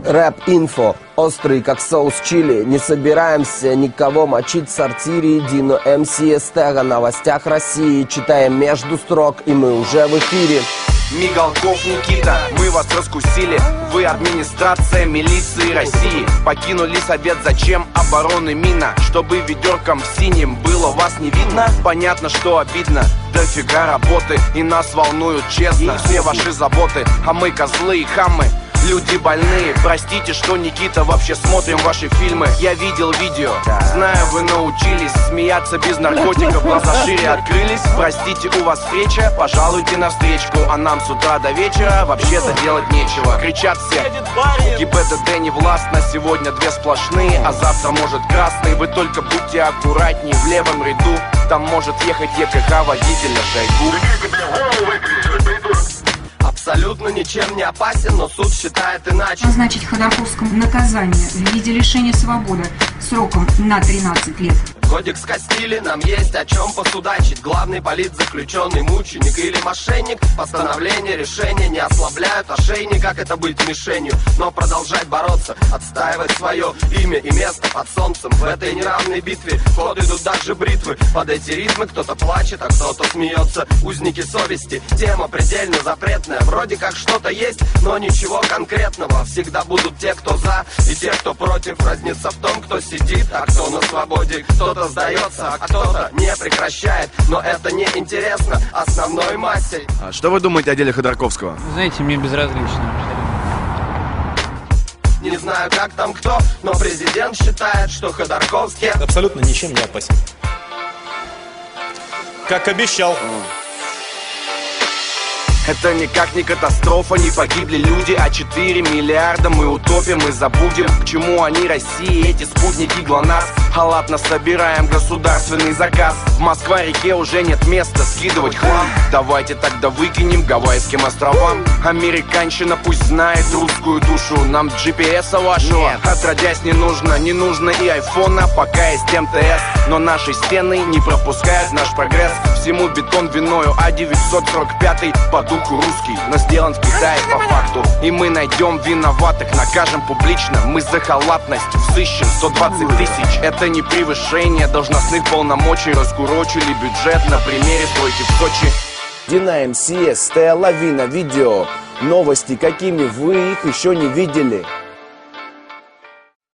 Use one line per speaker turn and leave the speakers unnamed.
Рэп-инфо, острый как соус чили. Не собираемся никого мочить в сортире. Дино МС Эстер о новостях России. Читаем между строк, и мы уже в эфире.
Мигалков Никита, мы вас раскусили. Вы администрация милиции России. Покинули совет, зачем обороны мина? Чтобы ведерком синим было вас не видно. Понятно, что обидно, дофига работы. И нас волнуют честно все ваши заботы. А мы козлы и хамы, люди больные. Простите, что, Никита, вообще смотрим ваши фильмы. Я видел видео, знаю, вы научились смеяться без наркотиков, глаза шире открылись. Простите, у вас встреча, пожалуйте на встречку. А нам с утра до вечера вообще-то делать нечего. Кричат все, ГИБДД не властно. Сегодня две сплошные, а завтра может красный. Вы только будьте аккуратней в левом ряду. Там может ехать ЕКХ водителя Шойгу. Абсолютно ничем не опасен, но суд считает иначе.
Назначить Ходорковскому наказание в виде лишения свободы сроком на 13 лет.
Кодекс Кастили, нам есть о чем посудачить. Главный политзаключенный, мученик или мошенник. Постановление, решения не ослабляют ошейник. Как это быть мишенью, но продолжать бороться, отстаивать свое имя и место под солнцем. В этой неравной битве в ход идут даже бритвы. Под эти ритмы кто-то плачет, а кто-то смеется. Узники совести, тема предельно запретная. Вроде как что-то есть, но ничего конкретного. Всегда будут те, кто за, и те, кто против. Разница в том, кто сидит, а кто на свободе. Кто-то сдается, а кто-то не прекращает. Но это не интересно основной массе.
А что вы думаете о деле Ходорковского?
Знаете, мне безразлично.
Не знаю, как там кто, но президент считает, что Ходорковский
абсолютно ничем не опасен. Как обещал.
Это никак не катастрофа, не погибли люди, а 4 миллиарда мы утопим и забудем. К чему они России, эти спутники ГЛОНАСС? Халатно собираем государственный заказ. В Москва-реке уже нет места скидывать хлам. Давайте тогда выкинем Гавайским островам. Американщина пусть знает русскую душу. Нам GPS-а вашего отродясь не нужно и айфона, пока есть МТС. Но наши стены не пропускают наш прогресс. Всему бетон виною, а 945 по духу русский, но сделан в Китае по факту. И мы найдем виноватых, накажем публично. Мы за халатность взыщем 120 тысяч. Это не превышение должностных полномочий. Раскурочили бюджет на примере стройки в Сочи.
Дино МС Эстер, лавина видео. Новости, какими вы их еще не видели.